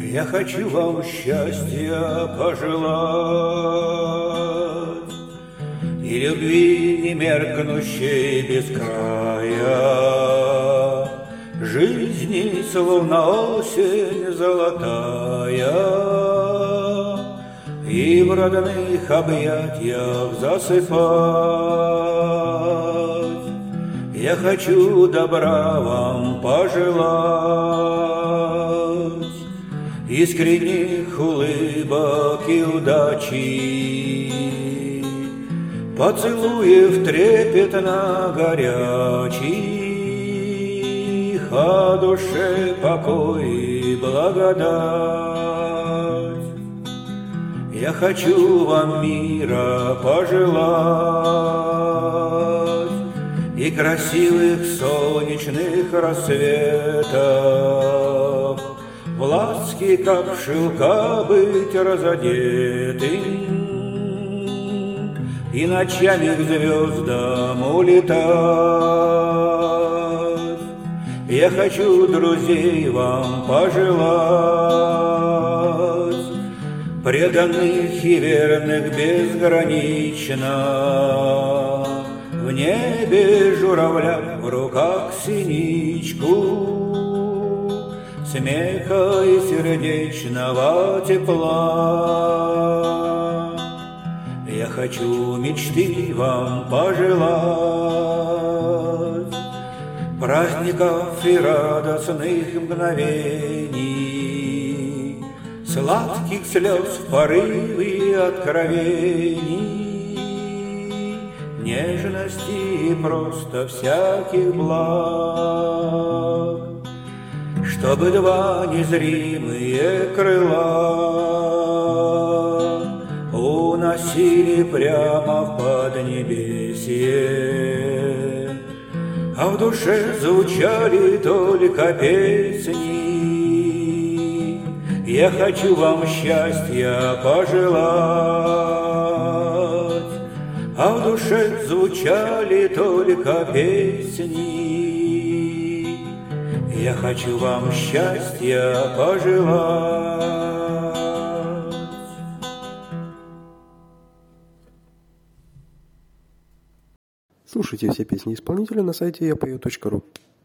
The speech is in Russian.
Я хочу вам счастья пожелать и любви немеркнущей без края, жизни, словно осень золотая, и в родных объятиях засыпать. Я хочу добра вам пожелать, искренних улыбок и удачи, поцелуев трепетно горячих, о душе покой и благодать. Я хочу вам мира пожелать и красивых солнечных рассветов, в ласке, как шелка, быть разодетым и ночами к звездам улетать. Я хочу друзей вам пожелать, преданных и верных безгранично, в небе журавля, в руках синичку, смеха и сердечного тепла. Я хочу мечты вам пожелать, праздников и радостных мгновений, сладких слез в порыве откровений, нежности и просто всяких благ, чтобы два незримые крыла уносили прямо в поднебесье, а в душе звучали только песни. Я хочу вам счастья пожелать, а в душе звучали только песни. Я хочу вам счастья пожелать. Слушайте все песни исполнителя на сайте yapою.ru.